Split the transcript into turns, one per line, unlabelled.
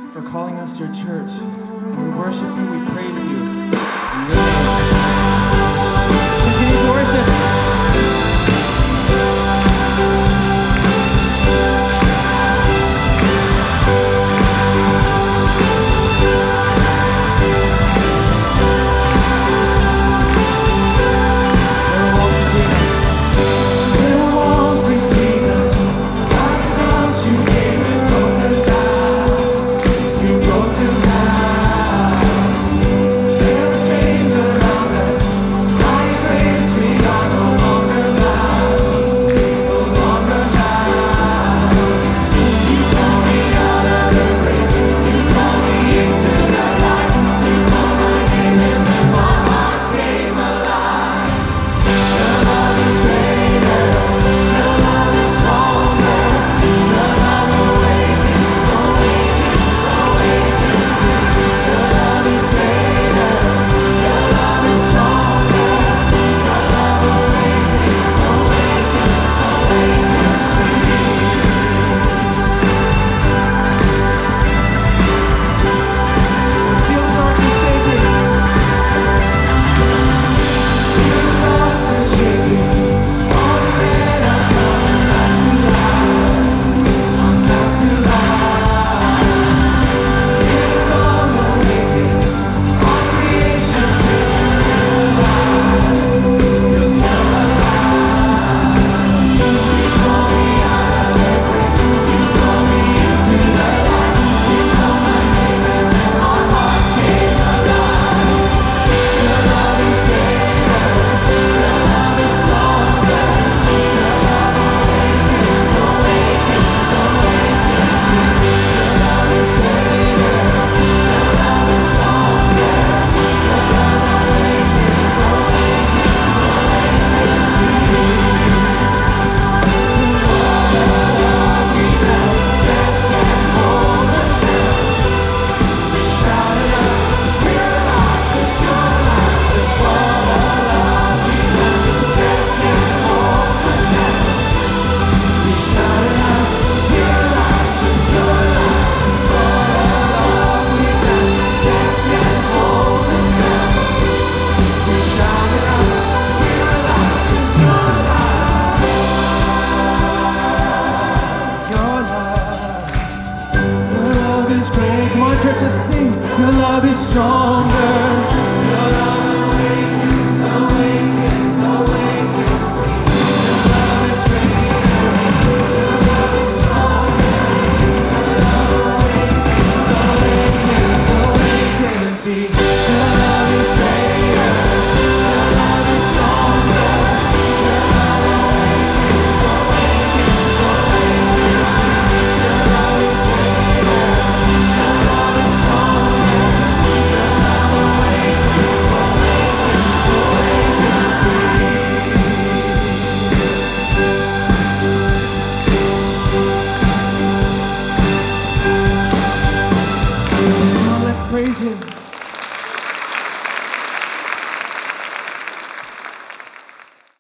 for calling us your church. We worship you, we praise you. In your name. Let's continue to worship. Church, let's sing. Your love is stronger. Your love awakens, awakens, awakens me. Your love is greater. Your love is stronger. Your love awakens, awakens, awakens me. Your love is greater. Your love is stronger. Your love awakens, awakens, awakens me. Your love is greater. Praise him.